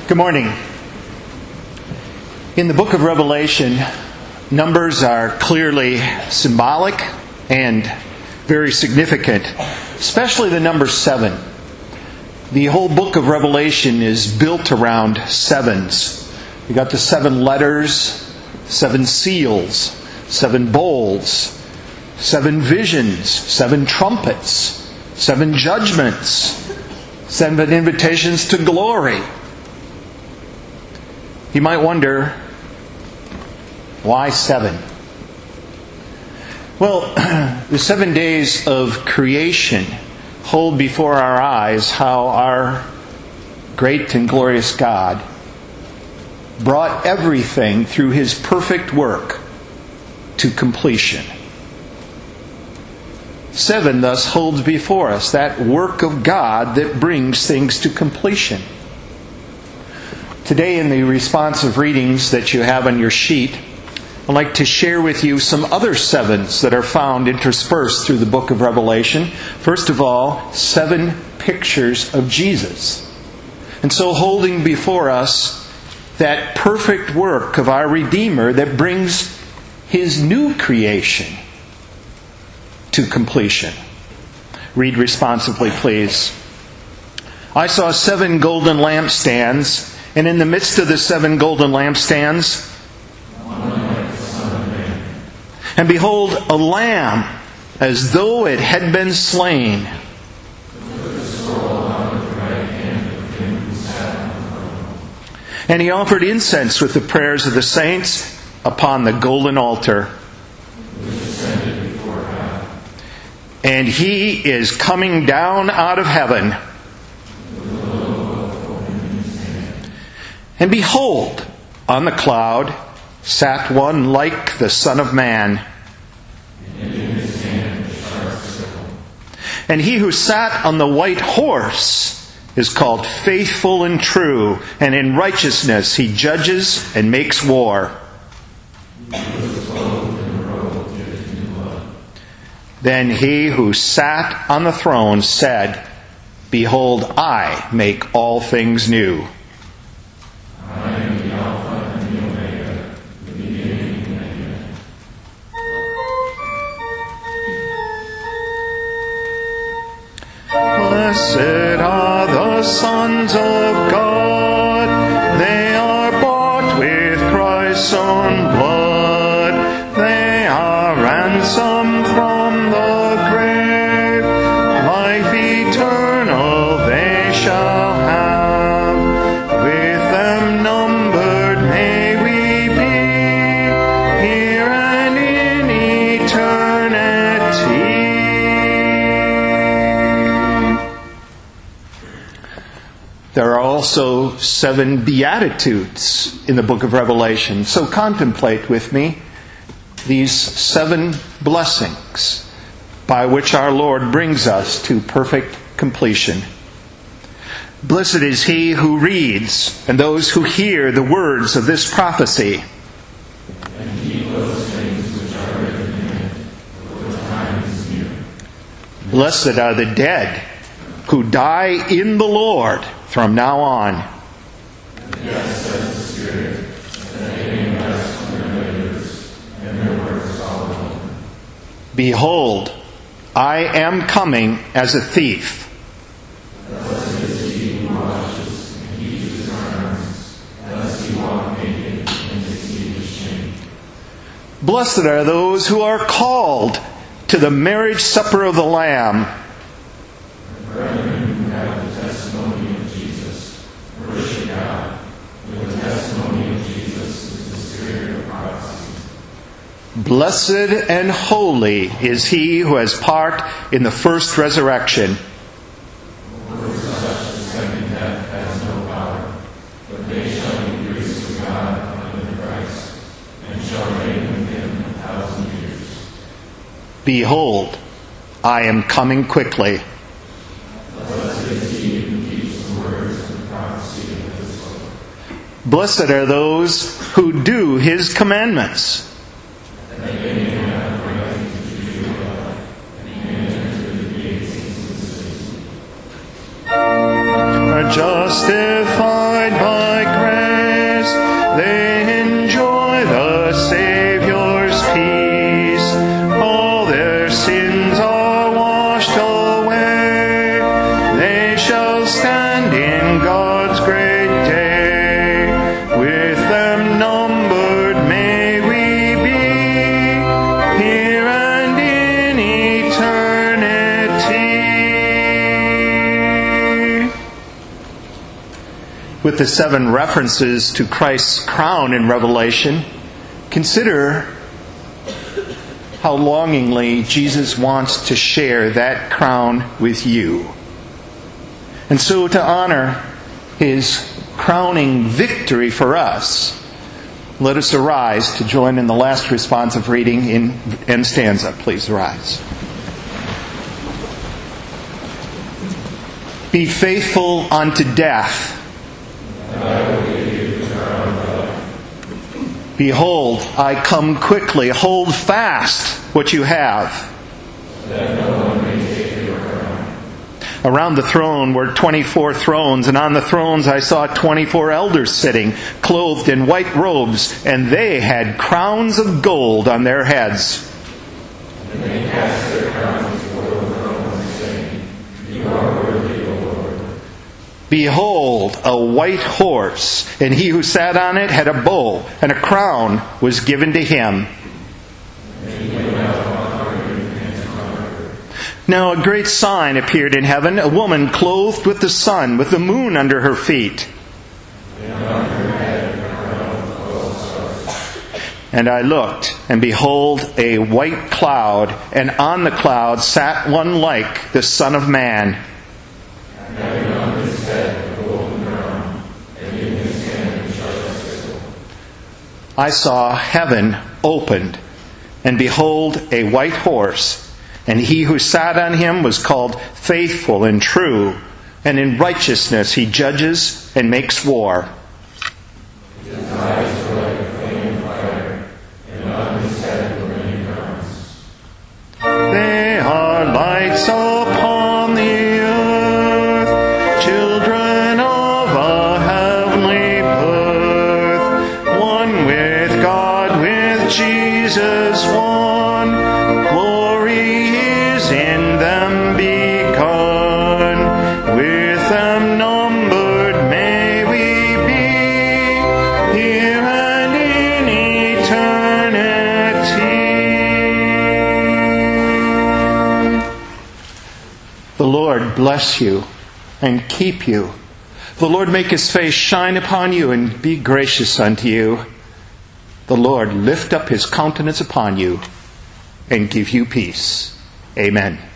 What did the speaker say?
Good morning. In the book of Revelation, numbers are clearly symbolic and very significant, especially the number 7. The whole book of Revelation is built around sevens. You got the 7 letters, 7 seals, 7 bowls, 7 visions, 7 trumpets, 7 judgments, 7 invitations to glory. You might wonder, why 7? Well, the 7 days of creation hold before our eyes how our great and glorious God brought everything through His perfect work to completion. 7 thus holds before us that work of God that brings things to completion. Today, in the responsive readings that you have on your sheet, I'd like to share with you some other 7s that are found interspersed through the book of Revelation. First of all, 7 pictures of Jesus. And so holding before us that perfect work of our Redeemer that brings His new creation to completion. Read responsively, please. I saw 7 golden lampstands, and in the midst of the 7 golden lampstands, and behold, a lamb, as though it had been slain. And he offered incense with the prayers of the saints upon the golden altar. And he is coming down out of heaven. And behold, on the cloud sat one like the Son of Man. And he who sat on the white horse is called Faithful and True, and in righteousness he judges and makes war. Then he who sat on the throne said, Behold, I make all things new. I am the Alpha and the Omega, the beginning and the end. Blessed are the sons of God. They are bought with Christ's own blood. They are ransomed from the grave. Life eternal they shall have. With them numbered may we be here and in eternity. There are also 7 Beatitudes in the book of Revelation. So contemplate with me these 7 blessings by which our Lord brings us to perfect completion. Blessed is he who reads and those who hear the words of this prophecy. And keep those things which are written in it, for the time is near. Blessed are the dead who die in the Lord from now on. Yes, says the Spirit, that they may rest from their labors, and their works all alone. Behold, I am coming as a thief. Blessed is he who watches and keeps his garments, lest he walk naked and receive his shame. Blessed are those who are called to the marriage supper of the Lamb. Brethren who have the testimony of Jesus, worship God. With the testimony of Jesus is the spirit of prophecy. Blessed and holy is he who has part in the first resurrection. Over such the second death has no power, but they shall be priests of God under Christ, and shall reign with him 1,000 years. Behold, I am coming quickly. Blessed are those who do His commandments. Are justified by with the 7 references to Christ's crown in Revelation, consider how longingly Jesus wants to share that crown with you. And so to honor His crowning victory for us, let us arise to join in the last responsive reading in end stanza. Please rise. Be faithful unto death. Behold, I come quickly. Hold fast what you have. Around the throne were 24 thrones, and on the thrones I saw 24 elders sitting, clothed in white robes, and they had crowns of gold on their heads. And they cast their crowns before the throne, saying, You are worthy, O Lord. Behold, a white horse, and he who sat on it had a bow, and a crown was given to him. Now a great sign appeared in heaven, a woman clothed with the sun, with the moon under her feet. And I looked, and behold, a white cloud, and on the cloud sat one like the Son of Man. I saw heaven opened, and behold, a white horse. And he who sat on him was called Faithful and True, and in righteousness he judges and makes war. His eyes were like a flame of fire, and on his head were many crowns. They are lights upon the earth, children of a heavenly birth, one with God, with Jesus one. The Lord bless you and keep you. The Lord make His face shine upon you and be gracious unto you. The Lord lift up His countenance upon you and give you peace. Amen.